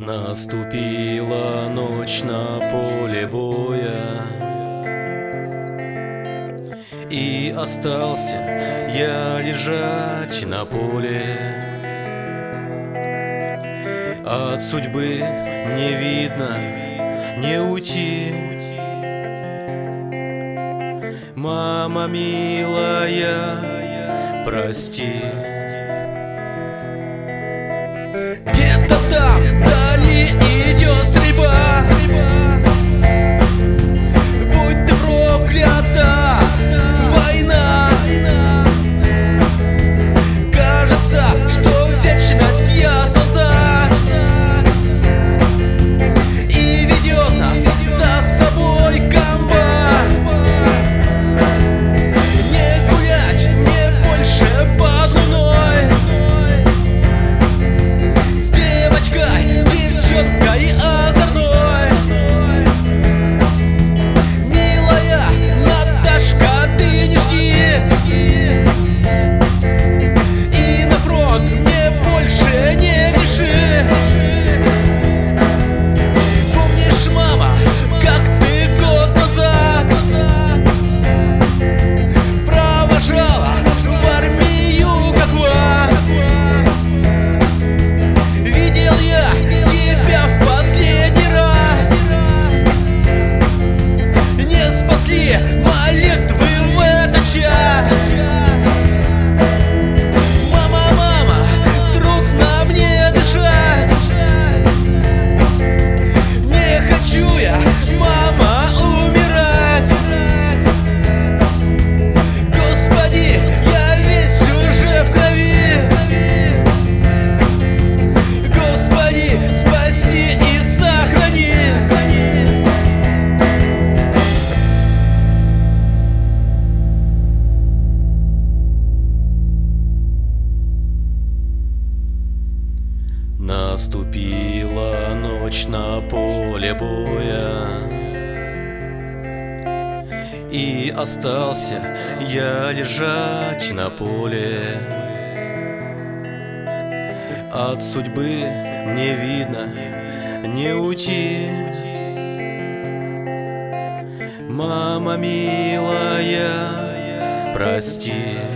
Наступила ночь на поле боя, и остался я лежать на поле. От судьбы не видно, не уйти. Мама милая, прости. Где-то там вдали идет стрельба. Будь ты проклята, война. Кажется, что в вечность я солдат, и ведет нас за собой комбат. Не гулять, не больше под луной, с девочкой, девчонкой озорной. Милая Наташка, ты не жди, и на фронт мне больше не пиши. Помнишь, мама, как ты год назад провожала в армию как враг? Видел я тебя в последний раз. Не спасли молитвы в этот час. Мама, мама, трудно мне дышать. Не хочу я, мама, умирать. Господи, я весь уже в крови. Господи, спаси и сохрани. Наступила ночь на поле боя, и остался я лежать на поле. От судьбы не видно, не уйти. Мама милая, прости.